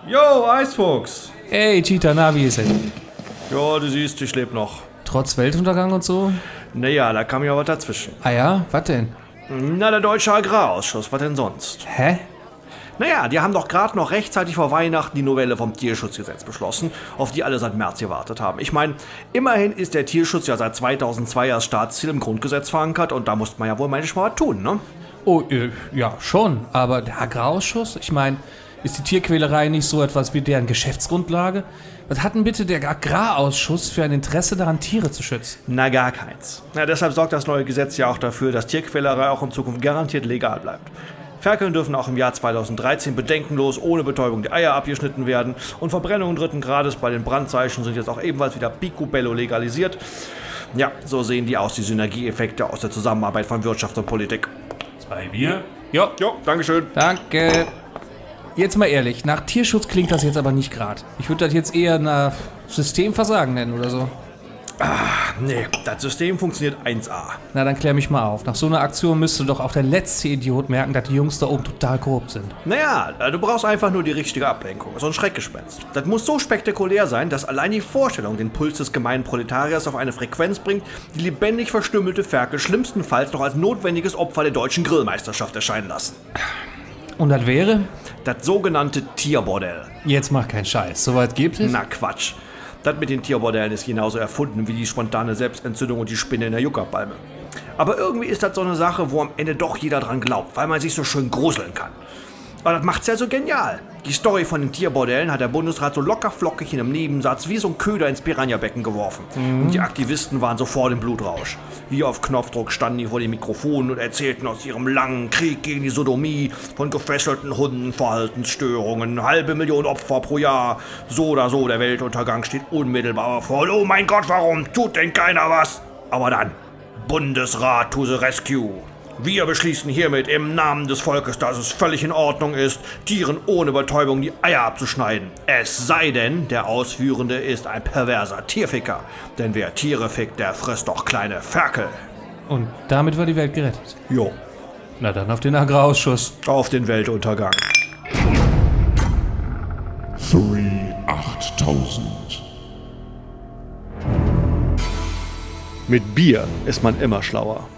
Yo, Eisfuchs! Hey, Cheetah, na, wie ist es? Ja, du siehst, ich lebe noch. Trotz Weltuntergang und so? Naja, da kam ja was dazwischen. Ah ja? Was denn? Na, der Deutsche Agrarausschuss, was denn sonst? Hä? Naja, die haben doch gerade noch rechtzeitig vor Weihnachten die Novelle vom Tierschutzgesetz beschlossen, auf die alle seit März gewartet haben. Ich meine, immerhin ist der Tierschutz ja seit 2002 als Staatsziel im Grundgesetz verankert und da musste man ja wohl manchmal was tun, ne? Oh, ja, schon. Aber der Agrarausschuss? Ich meine, ist die Tierquälerei nicht so etwas wie deren Geschäftsgrundlage? Was hat denn bitte der Agrarausschuss für ein Interesse daran, Tiere zu schützen? Na, gar keins. Na, deshalb sorgt das neue Gesetz ja auch dafür, dass Tierquälerei auch in Zukunft garantiert legal bleibt. Ferkeln dürfen auch im Jahr 2013 bedenkenlos ohne Betäubung die Eier abgeschnitten werden und Verbrennungen 3. Grades bei den Brandzeichen sind jetzt auch ebenfalls wieder picobello legalisiert. Ja, so sehen die aus, die Synergieeffekte aus der Zusammenarbeit von Wirtschaft und Politik. 2 Bier? Jo, Dankeschön. danke. Jetzt mal ehrlich, nach Tierschutz klingt das jetzt aber nicht gerade. Ich würde das jetzt eher nach Systemversagen nennen oder so. Nee, das System funktioniert 1A. Na, dann klär mich mal auf. Nach so einer Aktion müsste doch auch der letzte Idiot merken, dass die Jungs da oben total korrupt sind. Naja, du brauchst einfach nur die richtige Ablenkung, so ein Schreckgespenst. Das muss so spektakulär sein, dass allein die Vorstellung den Puls des gemeinen Proletariers auf eine Frequenz bringt, die lebendig verstümmelte Ferkel schlimmstenfalls noch als notwendiges Opfer der deutschen Grillmeisterschaft erscheinen lassen. Und das wäre? Das sogenannte Tierbordell. Jetzt mach keinen Scheiß. Soweit gibt es? Na Quatsch. Das mit den Tierbordellen ist genauso erfunden wie die spontane Selbstentzündung und die Spinne in der Juckerpalme. Aber irgendwie ist das so eine Sache, wo am Ende doch jeder dran glaubt, weil man sich so schön gruseln kann. Aber das macht's ja so genial. Die Story von den Tierbordellen hat der Bundesrat so lockerflockig in einem Nebensatz wie so ein Köder ins Piranha-Becken geworfen. Und die Aktivisten waren sofort im Blutrausch. Wie auf Knopfdruck standen die vor dem Mikrofon und erzählten aus ihrem langen Krieg gegen die Sodomie, von gefesselten Hunden, Verhaltensstörungen, 500.000 Opfer pro Jahr. So oder so, der Weltuntergang steht unmittelbar vor. Oh mein Gott, warum tut denn keiner was? Aber dann, Bundesrat to the rescue. Wir beschließen hiermit im Namen des Volkes, dass es völlig in Ordnung ist, Tieren ohne Betäubung die Eier abzuschneiden. Es sei denn, der Ausführende ist ein perverser Tierficker. Denn wer Tiere fickt, der frisst doch kleine Ferkel. Und damit war die Welt gerettet. Jo, Na dann auf den Agrarausschuss. auf den Weltuntergang. 8000. Mit Bier ist man immer schlauer.